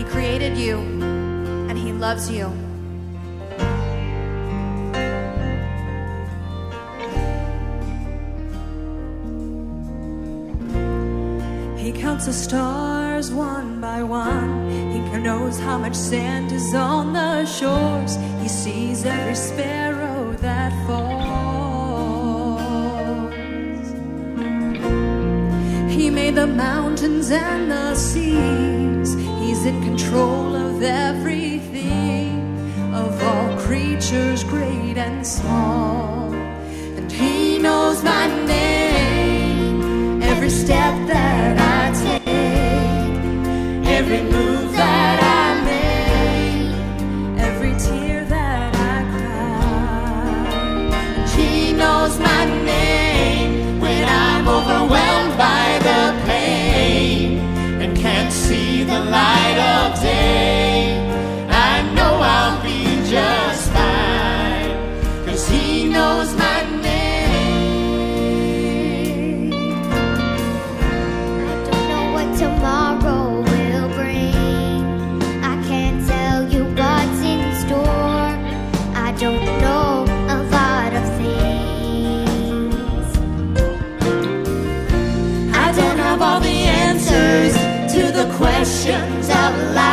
He created you, and He loves you. He counts the stars one by one. He knows how much sand is on the shores. He sees every sparrow that falls. He made the mountains and the seas. He's in control of everything, of all creatures great and small. And He knows my name, every step that I take, every move that I make, every tear that I cry. And He knows my name when I'm overwhelmed by the pain and can't see the light of day. I know I'll be just fine, 'cause He knows my name. Tomorrow will bring. I can't tell you what's in store. I don't know a lot of things. I don't have all the answers to the questions of life.